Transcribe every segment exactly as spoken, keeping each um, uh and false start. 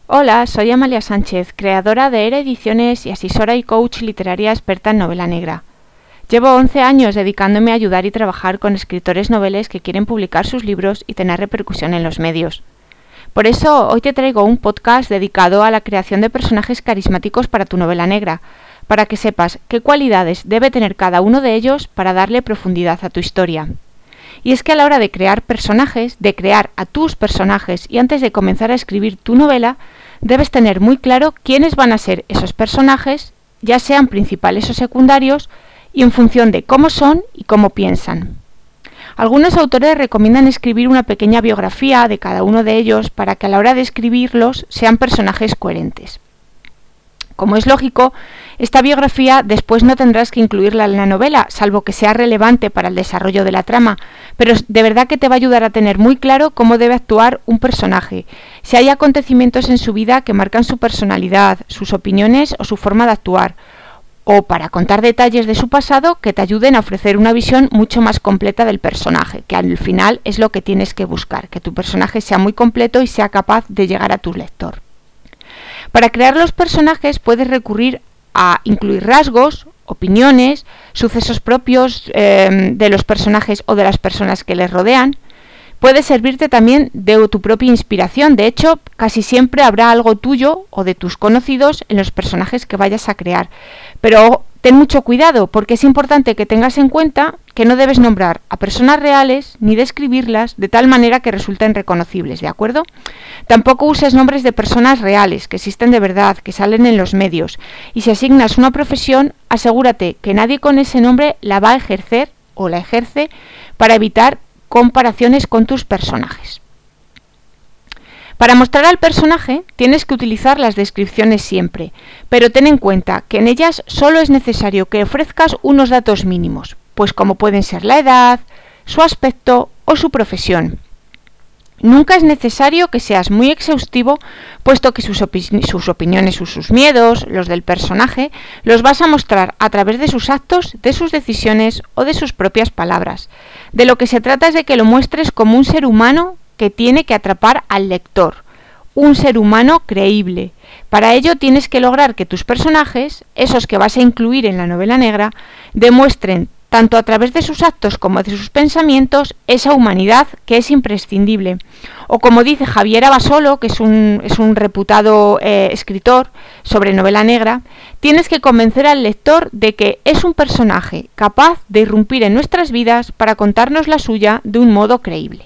Hola, soy Amalia Sánchez, creadora de Era Ediciones y asesora y coach literaria experta en novela negra. Llevo once años dedicándome a ayudar y trabajar con escritores noveles que quieren publicar sus libros y tener repercusión en los medios. Por eso hoy te traigo un podcast dedicado a la creación de personajes carismáticos para tu novela negra, para que sepas qué cualidades debe tener cada uno de ellos para darle profundidad a tu historia. Y es que a la hora de crear personajes, de crear a tus personajes y antes de comenzar a escribir tu novela, debes tener muy claro quiénes van a ser esos personajes, ya sean principales o secundarios, y en función de cómo son y cómo piensan. Algunos autores recomiendan escribir una pequeña biografía de cada uno de ellos para que a la hora de escribirlos sean personajes coherentes. Como es lógico, esta biografía después no tendrás que incluirla en la novela, salvo que sea relevante para el desarrollo de la trama, pero de verdad que te va a ayudar a tener muy claro cómo debe actuar un personaje, si hay acontecimientos en su vida que marcan su personalidad, sus opiniones o su forma de actuar, o para contar detalles de su pasado que te ayuden a ofrecer una visión mucho más completa del personaje, que al final es lo que tienes que buscar, que tu personaje sea muy completo y sea capaz de llegar a tu lector. Para crear los personajes puedes recurrir a incluir rasgos, opiniones, sucesos propios eh, de los personajes o de las personas que les rodean. Puede servirte también de tu propia inspiración. De hecho, casi siempre habrá algo tuyo o de tus conocidos en los personajes que vayas a crear. Pero ten mucho cuidado, porque es importante que tengas en cuenta que no debes nombrar a personas reales ni describirlas de tal manera que resulten reconocibles, ¿de acuerdo? Tampoco uses nombres de personas reales, que existen de verdad, que salen en los medios. Y si asignas una profesión, asegúrate que nadie con ese nombre la va a ejercer o la ejerce para evitar comparaciones con tus personajes. Para mostrar al personaje tienes que utilizar las descripciones siempre, pero ten en cuenta que en ellas solo es necesario que ofrezcas unos datos mínimos, pues como pueden ser la edad, su aspecto o su profesión. Nunca es necesario que seas muy exhaustivo, puesto que sus, opi- sus opiniones o sus miedos, los del personaje, los vas a mostrar a través de sus actos, de sus decisiones o de sus propias palabras. De lo que se trata es de que lo muestres como un ser humano que tiene que atrapar al lector, un ser humano creíble. Para ello tienes que lograr que tus personajes, esos que vas a incluir en la novela negra, demuestren tanto a través de sus actos como de sus pensamientos, esa humanidad que es imprescindible. O como dice Javier Abasolo, que es un, es un reputado eh, escritor sobre novela negra, tienes que convencer al lector de que es un personaje capaz de irrumpir en nuestras vidas para contarnos la suya de un modo creíble.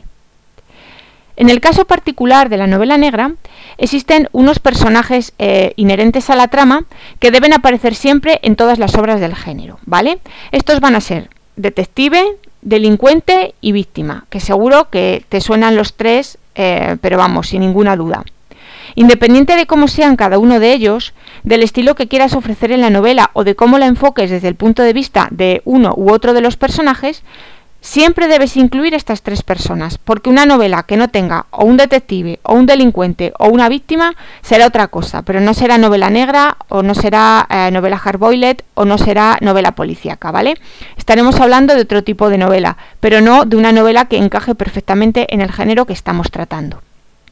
En el caso particular de la novela negra, existen unos personajes eh, inherentes a la trama que deben aparecer siempre en todas las obras del género, ¿vale? Estos van a ser detective, delincuente y víctima, que seguro que te suenan los tres, eh, pero vamos, sin ninguna duda. Independiente de cómo sean cada uno de ellos, del estilo que quieras ofrecer en la novela o de cómo la enfoques desde el punto de vista de uno u otro de los personajes, siempre debes incluir estas tres personas, porque una novela que no tenga o un detective, o un delincuente, o una víctima, será otra cosa, pero no será novela negra, o no será eh, novela hardboiled, o no será novela policíaca, ¿vale? Estaremos hablando de otro tipo de novela, pero no de una novela que encaje perfectamente en el género que estamos tratando.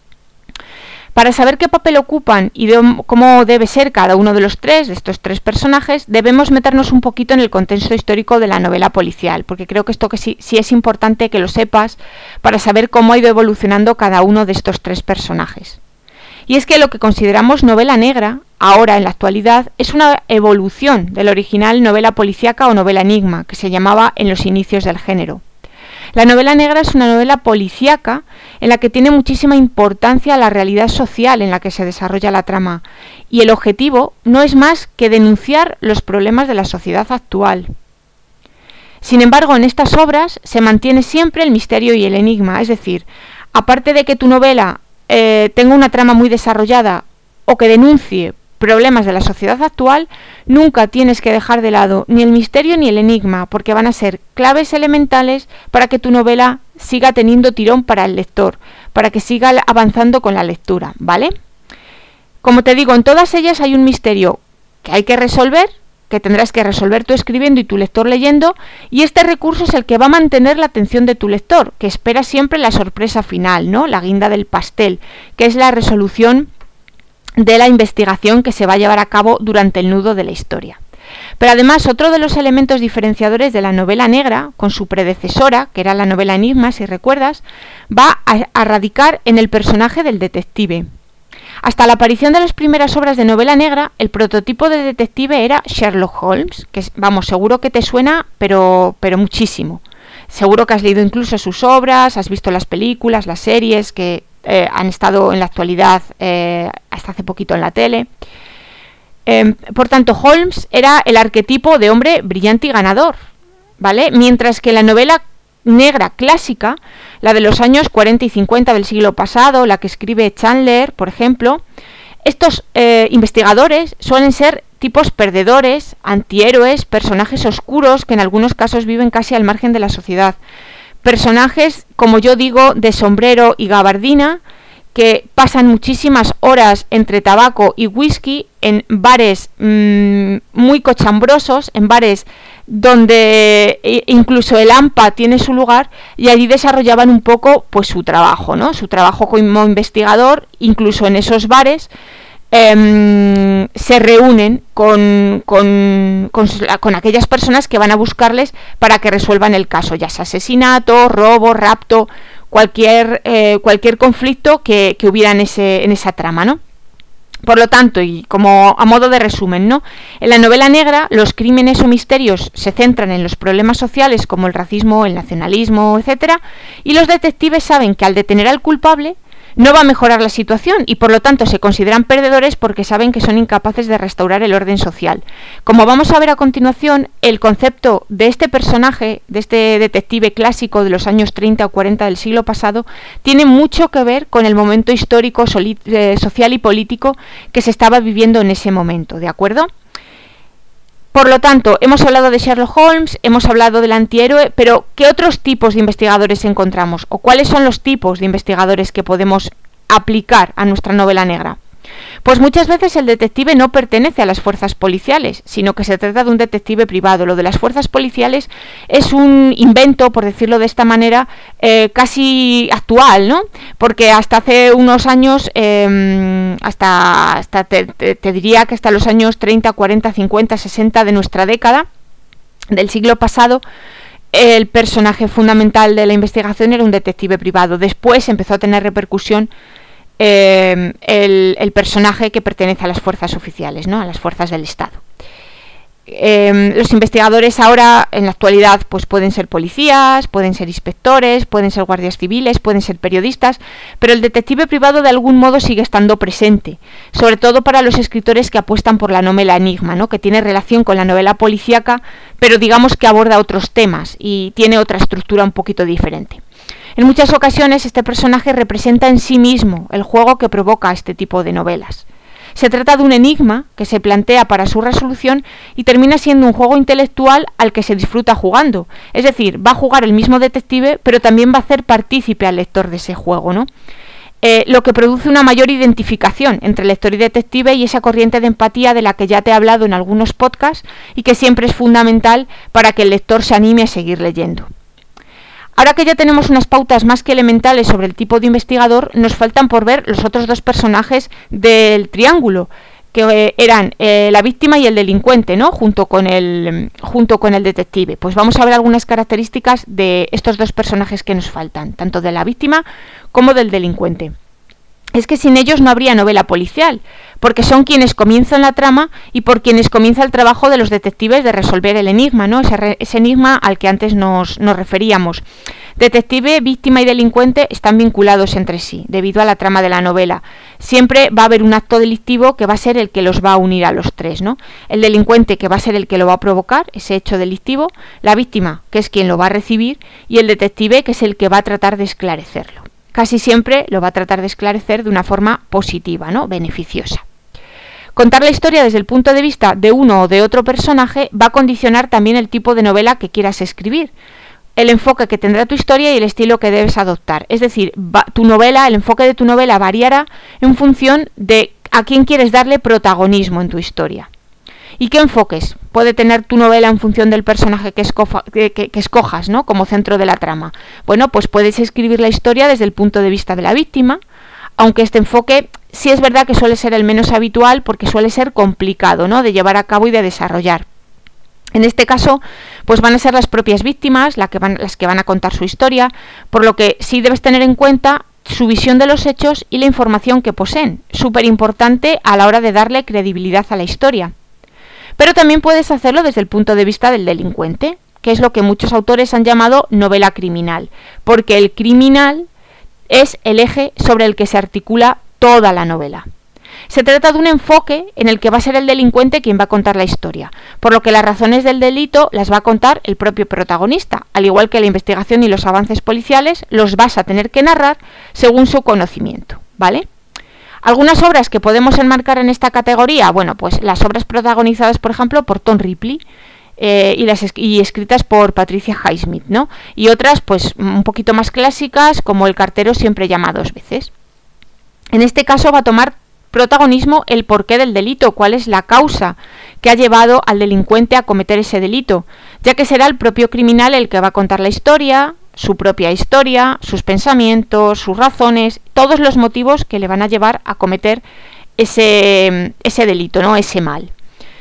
Para saber qué papel ocupan y de cómo debe ser cada uno de los tres, de estos tres personajes, debemos meternos un poquito en el contexto histórico de la novela policial, porque creo que esto que sí, sí es importante que lo sepas para saber cómo ha ido evolucionando cada uno de estos tres personajes. Y es que lo que consideramos novela negra, ahora en la actualidad, es una evolución de la original novela policíaca o novela enigma, que se llamaba en los inicios del género. La novela negra es una novela policíaca en la que tiene muchísima importancia la realidad social en la que se desarrolla la trama, y el objetivo no es más que denunciar los problemas de la sociedad actual. Sin embargo, en estas obras se mantiene siempre el misterio y el enigma, es decir, aparte de que tu novela eh, tenga una trama muy desarrollada o que denuncie problemas de la sociedad actual, nunca tienes que dejar de lado ni el misterio ni el enigma, porque van a ser claves elementales para que tu novela siga teniendo tirón para el lector, para que siga avanzando con la lectura, ¿vale? Como te digo, en todas ellas hay un misterio que hay que resolver, que tendrás que resolver tú escribiendo y tu lector leyendo, y este recurso es el que va a mantener la atención de tu lector, que espera siempre la sorpresa final, ¿no? La guinda del pastel, que es la resolución de la investigación que se va a llevar a cabo durante el nudo de la historia. Pero además, otro de los elementos diferenciadores de la novela negra, con su predecesora, que era la novela Enigma, si recuerdas, va a, a radicar en el personaje del detective. Hasta la aparición de las primeras obras de novela negra, el prototipo de detective era Sherlock Holmes, que vamos, seguro que te suena, pero, pero muchísimo. Seguro que has leído incluso sus obras, has visto las películas, las series que eh, han estado en la actualidad eh, hasta hace poquito en la tele. Eh, por tanto, Holmes era el arquetipo de hombre brillante y ganador, ¿vale? Mientras que la novela negra clásica, la de los años cuarenta y cincuenta del siglo pasado, la que escribe Chandler, por ejemplo, estos eh, investigadores suelen ser tipos perdedores, antihéroes, personajes oscuros que en algunos casos viven casi al margen de la sociedad. Personajes, como yo digo, de sombrero y gabardina, que pasan muchísimas horas entre tabaco y whisky en bares mmm, muy cochambrosos, en bares donde incluso el hampa tiene su lugar, y allí desarrollaban un poco pues su trabajo, ¿no? Su trabajo como investigador. Incluso en esos bares eh, se reúnen con, con, con, con aquellas personas que van a buscarles para que resuelvan el caso, ya sea asesinato, robo, rapto, cualquier eh, cualquier conflicto que, que hubiera en ese en esa trama, ¿no? Por lo tanto, y como a modo de resumen, ¿no? En la novela negra, los crímenes o misterios se centran en los problemas sociales como el racismo, el nacionalismo, etcétera, y los detectives saben que al detener al culpable no va a mejorar la situación y por lo tanto se consideran perdedores porque saben que son incapaces de restaurar el orden social. Como vamos a ver a continuación, el concepto de este personaje, de este detective clásico de los años treinta o cuarenta del siglo pasado, tiene mucho que ver con el momento histórico, eh, social y político que se estaba viviendo en ese momento, ¿de acuerdo? Por lo tanto, hemos hablado de Sherlock Holmes, hemos hablado del antihéroe, pero ¿qué otros tipos de investigadores encontramos? ¿O cuáles son los tipos de investigadores que podemos aplicar a nuestra novela negra? Pues muchas veces el detective no pertenece a las fuerzas policiales, sino que se trata de un detective privado. Lo de las fuerzas policiales es un invento, por decirlo de esta manera, eh, casi actual, ¿no? Porque hasta hace unos años, eh, hasta, hasta te, te, te diría que hasta los años treinta, cuarenta, cincuenta, sesenta de nuestra década, del siglo pasado, el personaje fundamental de la investigación era un detective privado. Después empezó a tener repercusión Eh, el, el personaje que pertenece a las fuerzas oficiales, ¿no? A las fuerzas del Estado. Eh, los investigadores ahora, en la actualidad, pues pueden ser policías, pueden ser inspectores, pueden ser guardias civiles, pueden ser periodistas, pero el detective privado de algún modo sigue estando presente, sobre todo para los escritores que apuestan por la novela Enigma, ¿no? Que tiene relación con la novela policíaca, pero digamos que aborda otros temas y tiene otra estructura un poquito diferente. En muchas ocasiones este personaje representa en sí mismo el juego que provoca este tipo de novelas. Se trata de un enigma que se plantea para su resolución y termina siendo un juego intelectual al que se disfruta jugando. Es decir, va a jugar el mismo detective, pero también va a hacer partícipe al lector de ese juego, ¿no? Eh, lo que produce una mayor identificación entre lector y detective y esa corriente de empatía de la que ya te he hablado en algunos podcasts y que siempre es fundamental para que el lector se anime a seguir leyendo. Ahora que ya tenemos unas pautas más que elementales sobre el tipo de investigador, nos faltan por ver los otros dos personajes del triángulo, que eh, eran eh, la víctima y el delincuente, ¿no? Junto con el, junto con el detective. Pues vamos a ver algunas características de estos dos personajes que nos faltan, tanto de la víctima como del delincuente. Es que sin ellos no habría novela policial, porque son quienes comienzan la trama y por quienes comienza el trabajo de los detectives de resolver el enigma, ¿no? Ese, re, ese enigma al que antes nos, nos referíamos. Detective, víctima y delincuente están vinculados entre sí, debido a la trama de la novela. Siempre va a haber un acto delictivo que va a ser el que los va a unir a los tres, ¿no? El delincuente, que va a ser el que lo va a provocar, ese hecho delictivo, la víctima, que es quien lo va a recibir, y el detective, que es el que va a tratar de esclarecerlo. Casi siempre lo va a tratar de esclarecer de una forma positiva, ¿no? Beneficiosa. Contar la historia desde el punto de vista de uno o de otro personaje va a condicionar también el tipo de novela que quieras escribir, el enfoque que tendrá tu historia y el estilo que debes adoptar. Es decir, va, tu novela, el enfoque de tu novela variará en función de a quién quieres darle protagonismo en tu historia. ¿Y qué enfoques puede tener tu novela en función del personaje que, escoja, que, que, que escojas, ¿no? Como centro de la trama? Bueno, pues puedes escribir la historia desde el punto de vista de la víctima, aunque este enfoque sí es verdad que suele ser el menos habitual porque suele ser complicado, ¿no?, de llevar a cabo y de desarrollar. En este caso, pues van a ser las propias víctimas las que van, las que van a contar su historia, por lo que sí debes tener en cuenta su visión de los hechos y la información que poseen, súper importante a la hora de darle credibilidad a la historia. Pero también puedes hacerlo desde el punto de vista del delincuente, que es lo que muchos autores han llamado novela criminal, porque el criminal es el eje sobre el que se articula toda la novela. Se trata de un enfoque en el que va a ser el delincuente quien va a contar la historia, por lo que las razones del delito las va a contar el propio protagonista, al igual que la investigación y los avances policiales los vas a tener que narrar según su conocimiento, ¿vale? Algunas obras que podemos enmarcar en esta categoría, bueno, pues las obras protagonizadas, por ejemplo, por Tom Ripley, Eh, y, las, y escritas por Patricia Highsmith, ¿no? Y otras, pues, un poquito más clásicas, como El cartero siempre llama dos veces. En este caso va a tomar protagonismo el porqué del delito, cuál es la causa que ha llevado al delincuente a cometer ese delito, ya que será el propio criminal el que va a contar la historia, su propia historia, sus pensamientos, sus razones, todos los motivos que le van a llevar a cometer ese, ese delito, ¿no?, ese mal.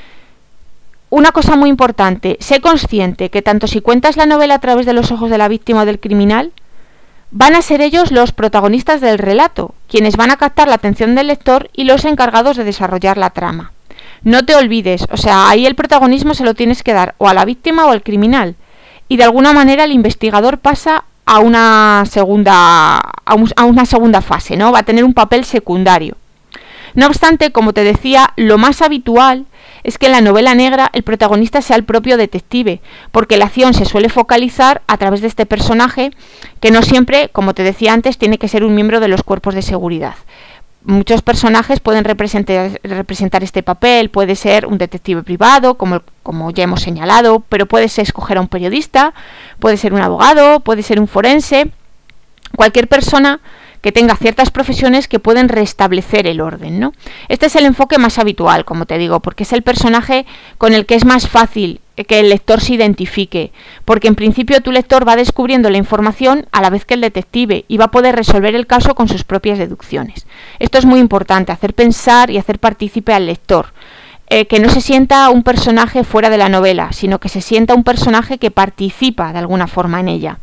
Una cosa muy importante, sé consciente que tanto si cuentas la novela a través de los ojos de la víctima o del criminal, van a ser ellos los protagonistas del relato, quienes van a captar la atención del lector y los encargados de desarrollar la trama. No te olvides, o sea, ahí el protagonismo se lo tienes que dar o a la víctima o al criminal, y de alguna manera el investigador pasa a una segunda, a, un, a una segunda fase, ¿no? Va a tener un papel secundario. No obstante, como te decía, lo más habitual es que en la novela negra el protagonista sea el propio detective, porque la acción se suele focalizar a través de este personaje, que no siempre, como te decía antes, tiene que ser un miembro de los cuerpos de seguridad. Muchos personajes pueden representar, representar este papel, puede ser un detective privado, como, como ya hemos señalado, pero puede ser escoger a un periodista, puede ser un abogado, puede ser un forense, cualquier persona que tenga ciertas profesiones que pueden restablecer el orden, ¿no? Este es el enfoque más habitual, como te digo, porque es el personaje con el que es más fácil que el lector se identifique, porque en principio tu lector va descubriendo la información a la vez que el detective y va a poder resolver el caso con sus propias deducciones. Esto es muy importante, hacer pensar y hacer partícipe al lector. Eh, que no se sienta un personaje fuera de la novela, sino que se sienta un personaje que participa de alguna forma en ella.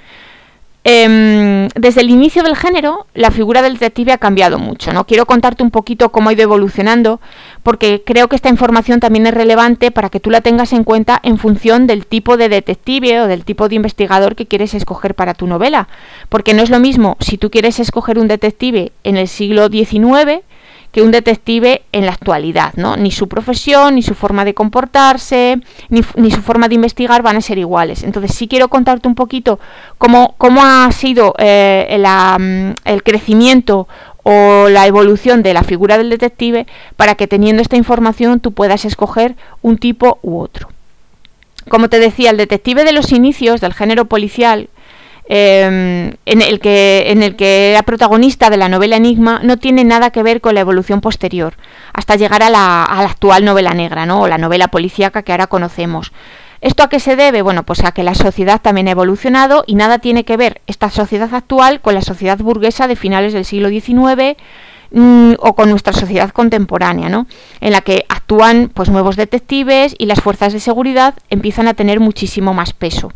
Eh, desde el inicio del género, la figura del detective ha cambiado mucho, ¿no? Quiero contarte un poquito cómo ha ido evolucionando, porque creo que esta información también es relevante para que tú la tengas en cuenta en función del tipo de detective o del tipo de investigador que quieres escoger para tu novela. Porque no es lo mismo si tú quieres escoger un detective en el siglo diecinueve que un detective en la actualidad, ¿no? Ni su profesión, ni su forma de comportarse, ni, ni su forma de investigar van a ser iguales. Entonces sí quiero contarte un poquito cómo, cómo ha sido eh, la, el crecimiento o la evolución de la figura del detective para que teniendo esta información tú puedas escoger un tipo u otro. Como te decía, el detective de los inicios del género policial, Eh, en el que en el que era protagonista de la novela Enigma, no tiene nada que ver con la evolución posterior, hasta llegar a la, a la actual novela negra, ¿no? O la novela policíaca que ahora conocemos. ¿Esto a qué se debe? Bueno, pues a que la sociedad también ha evolucionado y nada tiene que ver esta sociedad actual con la sociedad burguesa de finales del siglo diecinueve mmm, o con nuestra sociedad contemporánea, ¿no? En la que actúan pues nuevos detectives y las fuerzas de seguridad empiezan a tener muchísimo más peso.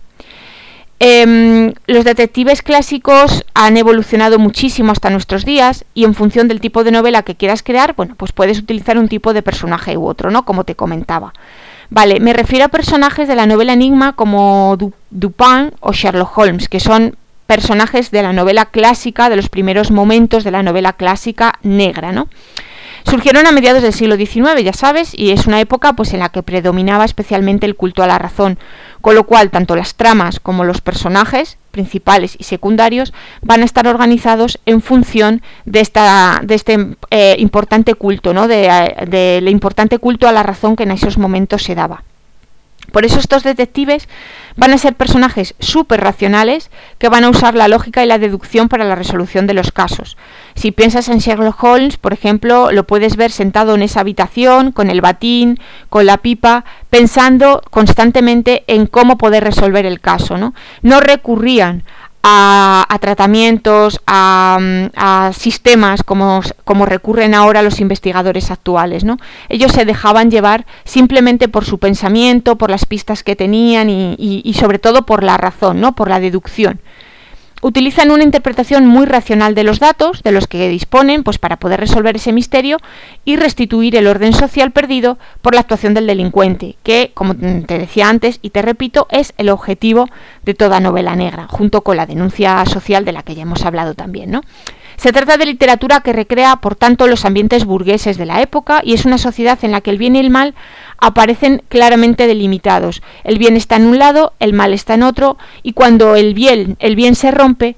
Eh, los detectives clásicos han evolucionado muchísimo hasta nuestros días y en función del tipo de novela que quieras crear, bueno, pues puedes utilizar un tipo de personaje u otro, ¿no? Como te comentaba. Vale, me refiero a personajes de la novela Enigma como Du- Dupin o Sherlock Holmes, que son personajes de la novela clásica, de los primeros momentos de la novela clásica negra, ¿no? Surgieron a mediados del siglo diecinueve, ya sabes, y es una época pues en la que predominaba especialmente el culto a la razón, con lo cual tanto las tramas como los personajes principales y secundarios van a estar organizados en función de esta de este eh, importante culto, ¿no? De, de el importante culto a la razón que en esos momentos se daba. Por eso estos detectives van a ser personajes súper racionales que van a usar la lógica y la deducción para la resolución de los casos. Si piensas en Sherlock Holmes, por ejemplo, lo puedes ver sentado en esa habitación, con el batín, con la pipa, pensando constantemente en cómo poder resolver el caso, ¿no? No recurrían a, a tratamientos, a, a sistemas como, como recurren ahora los investigadores actuales, ¿no? Ellos se dejaban llevar simplemente por su pensamiento, por las pistas que tenían y, y, y sobre todo por la razón, ¿no? Por la deducción. Utilizan una interpretación muy racional de los datos, de los que disponen, pues para poder resolver ese misterio y restituir el orden social perdido por la actuación del delincuente, que, como te decía antes y te repito, es el objetivo de toda novela negra, junto con la denuncia social de la que ya hemos hablado también, ¿no? Se trata de literatura que recrea, por tanto, los ambientes burgueses de la época y es una sociedad en la que el bien y el mal aparecen claramente delimitados. El bien está en un lado, el mal está en otro, y cuando el bien, el bien se rompe,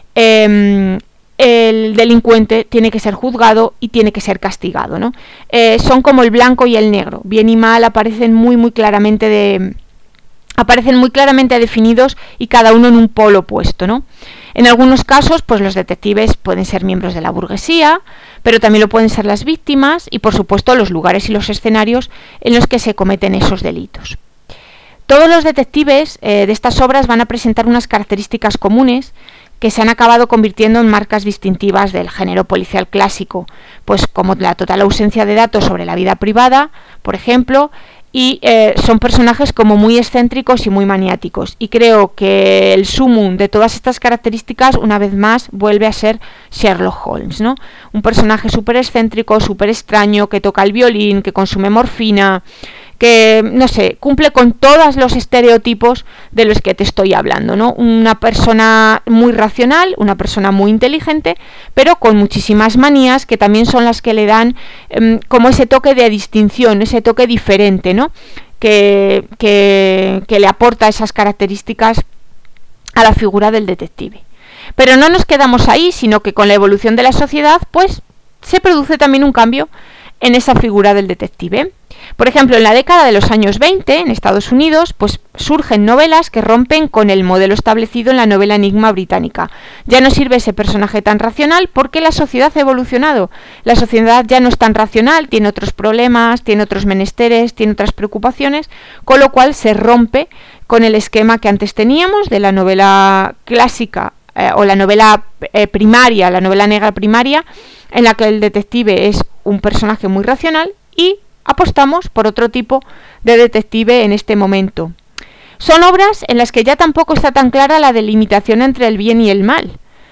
eh, el delincuente tiene que ser juzgado y tiene que ser castigado, ¿no? Eh, son como el blanco y el negro. Bien y mal aparecen muy, muy claramente de, aparecen muy claramente definidos y cada uno en un polo opuesto, ¿no? En algunos casos, pues los detectives pueden ser miembros de la burguesía, pero también lo pueden ser las víctimas y, por supuesto, los lugares y los escenarios en los que se cometen esos delitos. Todos los detectives eh, de estas obras van a presentar unas características comunes que se han acabado convirtiendo en marcas distintivas del género policial clásico, pues como la total ausencia de datos sobre la vida privada, por ejemplo, y eh, son personajes como muy excéntricos y muy maniáticos. Y creo que el sumum de todas estas características, una vez más, vuelve a ser Sherlock Holmes, ¿no? Un personaje súper excéntrico, súper extraño, que toca el violín, que consume morfina, que, no sé, cumple con todos los estereotipos de los que te estoy hablando, ¿no? Una persona muy racional, una persona muy inteligente, pero con muchísimas manías que también son las que le dan um, como ese toque de distinción, ese toque diferente, ¿no? Que, que, que le aporta esas características a la figura del detective. Pero no nos quedamos ahí, sino que con la evolución de la sociedad, pues, se produce también un cambio en esa figura del detective. Por ejemplo, en la década de los años veinte, en Estados Unidos, pues surgen novelas que rompen con el modelo establecido en la novela enigma británica. Ya no sirve ese personaje tan racional porque la sociedad ha evolucionado. La sociedad ya no es tan racional, tiene otros problemas, tiene otros menesteres, tiene otras preocupaciones, con lo cual se rompe con el esquema que antes teníamos de la novela clásica eh, o la novela eh, primaria, la novela negra primaria, en la que el detective es un personaje muy racional y apostamos por otro tipo de detective en este momento. Son obras en las que ya tampoco está tan clara la delimitación entre el bien y el mal.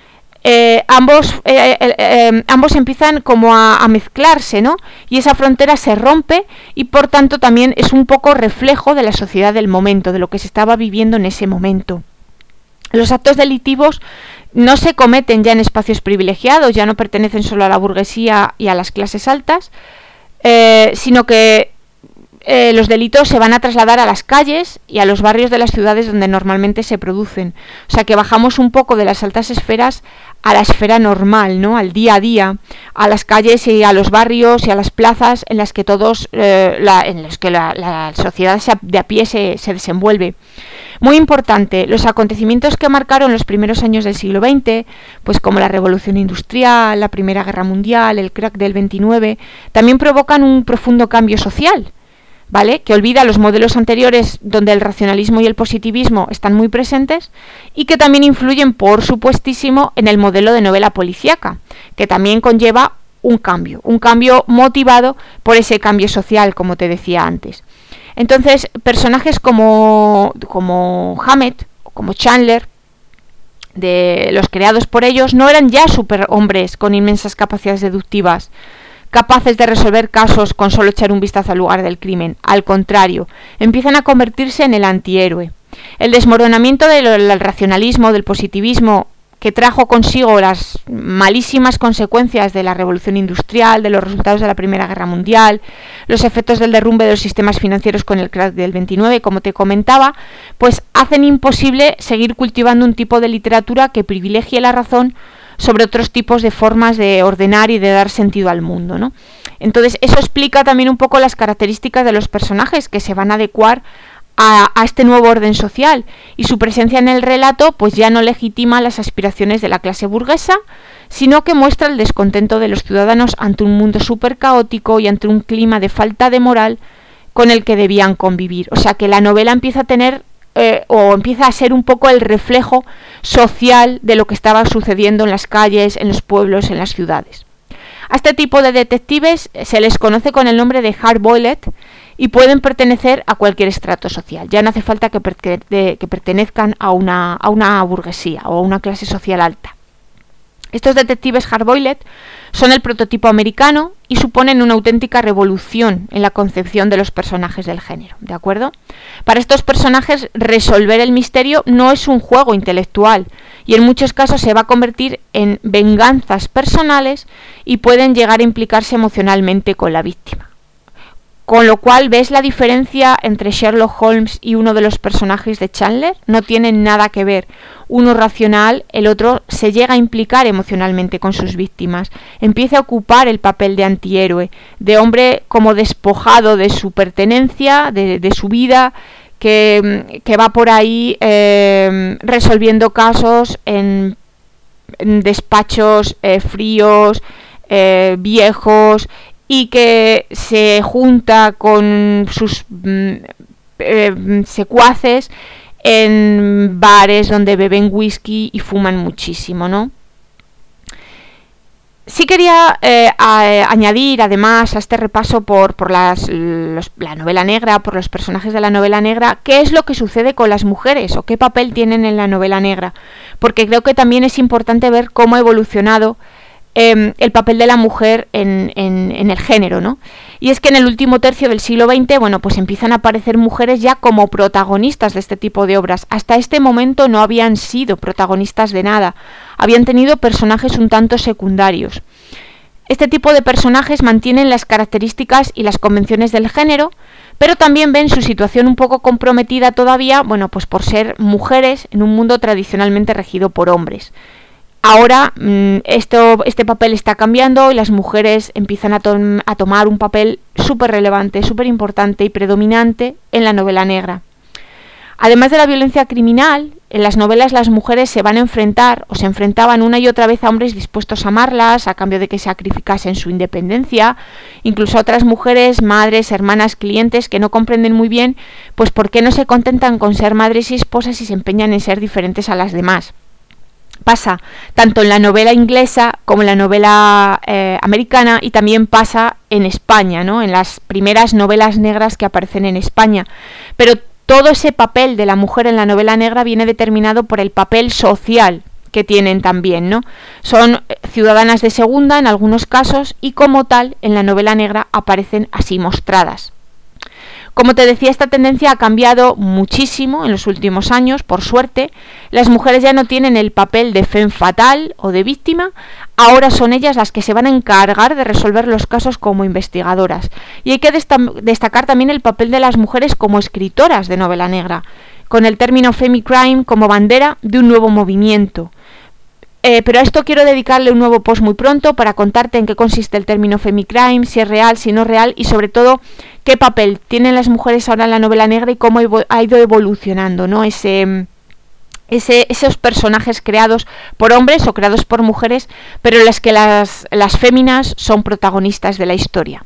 Eh, ambos, eh, eh, eh, ambos empiezan como a, a mezclarse, ¿no? Y esa frontera se rompe y por tanto también es un poco reflejo de la sociedad del momento, de lo que se estaba viviendo en ese momento. Los actos delictivos no se cometen ya en espacios privilegiados, ya no pertenecen solo a la burguesía y a las clases altas, Eh, sino que eh, los delitos se van a trasladar a las calles y a los barrios de las ciudades donde normalmente se producen. O sea que bajamos un poco de las altas esferas a la esfera normal, ¿no? Al día a día, a las calles y a los barrios y a las plazas en las que todos, eh, la, en las que la, la sociedad de a pie se, se desenvuelve. Muy importante, los acontecimientos que marcaron los primeros años del siglo veinte, pues como la Revolución Industrial, la Primera Guerra Mundial, el crack del veintinueve, también provocan un profundo cambio social, ¿vale? Que olvida los modelos anteriores donde el racionalismo y el positivismo están muy presentes y que también influyen, por supuestísimo, en el modelo de novela policíaca, que también conlleva un cambio, un cambio motivado por ese cambio social, como te decía antes. Entonces, personajes como, como Hammett, como Chandler, de los creados por ellos, no eran ya superhombres con inmensas capacidades deductivas, capaces de resolver casos con solo echar un vistazo al lugar del crimen. Al contrario, empiezan a convertirse en el antihéroe. El desmoronamiento del racionalismo, del positivismo, que trajo consigo las malísimas consecuencias de la Revolución Industrial, de los resultados de la Primera Guerra Mundial, los efectos del derrumbe de los sistemas financieros con el crack del veintinueve, como te comentaba, pues hacen imposible seguir cultivando un tipo de literatura que privilegie la razón sobre otros tipos de formas de ordenar y de dar sentido al mundo, ¿no? Entonces, eso explica también un poco las características de los personajes que se van a adecuar A, a este nuevo orden social, y su presencia en el relato pues ya no legitima las aspiraciones de la clase burguesa, sino que muestra el descontento de los ciudadanos ante un mundo súper caótico y ante un clima de falta de moral con el que debían convivir. O sea que la novela empieza a tener eh, o empieza a ser un poco el reflejo social de lo que estaba sucediendo en las calles, en los pueblos, en las ciudades. A este tipo de detectives se les conoce con el nombre de hard-boiled y pueden pertenecer a cualquier estrato social. Ya no hace falta que, per- de, que pertenezcan a una, a una burguesía o a una clase social alta. Estos detectives hard-boiled son el prototipo americano y suponen una auténtica revolución en la concepción de los personajes del género, ¿de acuerdo? Para estos personajes resolver el misterio no es un juego intelectual y en muchos casos se va a convertir en venganzas personales y pueden llegar a implicarse emocionalmente con la víctima. Con lo cual, ¿ves la diferencia entre Sherlock Holmes y uno de los personajes de Chandler? No tienen nada que ver. Uno racional, el otro se llega a implicar emocionalmente con sus víctimas. Empieza a ocupar el papel de antihéroe, de hombre como despojado de su pertenencia, de, de su vida, que, que va por ahí eh, resolviendo casos en, en despachos eh, fríos, eh, viejos, y que se junta con sus mm, eh, secuaces en bares donde beben whisky y fuman muchísimo, ¿no? Sí quería eh, a, añadir, además, a este repaso por, por las, los, la novela negra, por los personajes de la novela negra, qué es lo que sucede con las mujeres o qué papel tienen en la novela negra, porque creo que también es importante ver cómo ha evolucionado Eh, el papel de la mujer en, en, en el género, ¿no? Y es que en el último tercio del siglo veinte, bueno, pues empiezan a aparecer mujeres ya como protagonistas de este tipo de obras. Hasta este momento no habían sido protagonistas de nada, habían tenido personajes un tanto secundarios. Este tipo de personajes mantienen las características y las convenciones del género, pero también ven su situación un poco comprometida todavía, bueno, pues por ser mujeres en un mundo tradicionalmente regido por hombres. Ahora esto, este papel está cambiando y las mujeres empiezan a, to- a tomar un papel súper relevante, súper importante y predominante en la novela negra. Además de la violencia criminal, en las novelas las mujeres se van a enfrentar o se enfrentaban una y otra vez a hombres dispuestos a amarlas a cambio de que sacrificasen su independencia, incluso a otras mujeres, madres, hermanas, clientes que no comprenden muy bien pues por qué no se contentan con ser madres y esposas y se empeñan en ser diferentes a las demás. Pasa tanto en la novela inglesa como en la novela eh, americana y también pasa en España, ¿no? En las primeras novelas negras que aparecen en España. Pero todo ese papel de la mujer en la novela negra viene determinado por el papel social que tienen también, ¿no? Son ciudadanas de segunda en algunos casos y como tal en la novela negra aparecen así mostradas. Como te decía, esta tendencia ha cambiado muchísimo en los últimos años, por suerte. Las mujeres ya no tienen el papel de femme fatale o de víctima, ahora son ellas las que se van a encargar de resolver los casos como investigadoras. Y hay que desta- destacar también el papel de las mujeres como escritoras de novela negra, con el término femicrime como bandera de un nuevo movimiento. Eh, pero a esto quiero dedicarle un nuevo post muy pronto para contarte en qué consiste el término femicrime, si es real, si no es real y sobre todo qué papel tienen las mujeres ahora en la novela negra y cómo ha ido evolucionando, ¿no? Ese, ese, esos personajes creados por hombres o creados por mujeres, pero en las que las, las féminas son protagonistas de la historia.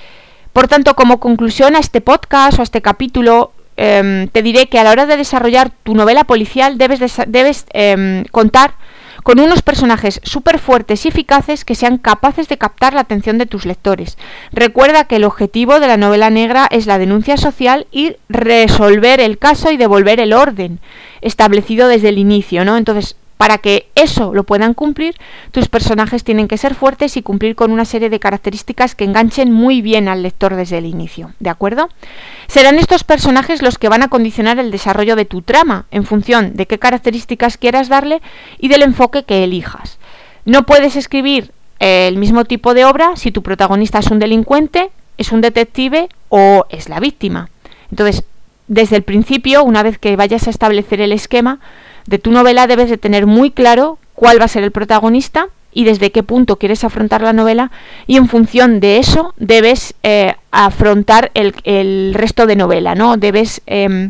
Por tanto, como conclusión a este podcast o a este capítulo, eh, te diré que a la hora de desarrollar tu novela policial debes, de, debes eh, contar con unos personajes súper fuertes y eficaces que sean capaces de captar la atención de tus lectores. Recuerda que el objetivo de la novela negra es la denuncia social y resolver el caso y devolver el orden establecido desde el inicio, ¿no? Entonces, para que eso lo puedan cumplir, tus personajes tienen que ser fuertes y cumplir con una serie de características que enganchen muy bien al lector desde el inicio, ¿de acuerdo? Serán estos personajes los que van a condicionar el desarrollo de tu trama, en función de qué características quieras darle y del enfoque que elijas. No puedes escribir eh, el mismo tipo de obra si tu protagonista es un delincuente, es un detective o es la víctima. Entonces, desde el principio, una vez que vayas a establecer el esquema de tu novela, debes de tener muy claro cuál va a ser el protagonista y desde qué punto quieres afrontar la novela, y en función de eso debes eh, afrontar el, el resto de novela, ¿no? Debes eh,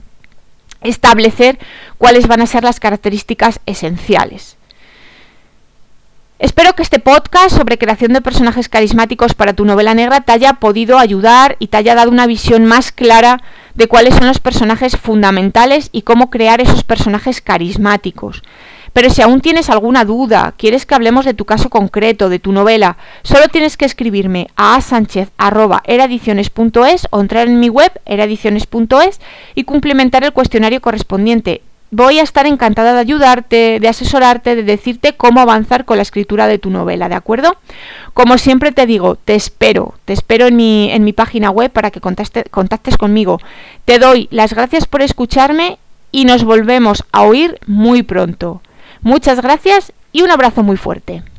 establecer cuáles van a ser las características esenciales. Espero que este podcast sobre creación de personajes carismáticos para tu novela negra te haya podido ayudar y te haya dado una visión más clara de cuáles son los personajes fundamentales y cómo crear esos personajes carismáticos. Pero si aún tienes alguna duda, quieres que hablemos de tu caso concreto, de tu novela, solo tienes que escribirme a asanchez arroba eraediciones punto es o entrar en mi web eraediciones punto es y cumplimentar el cuestionario correspondiente. Voy a estar encantada de ayudarte, de asesorarte, de decirte cómo avanzar con la escritura de tu novela, ¿de acuerdo? Como siempre te digo, te espero, te espero en mi, en mi página web para que contacte, contactes conmigo. Te doy las gracias por escucharme y nos volvemos a oír muy pronto. Muchas gracias y un abrazo muy fuerte.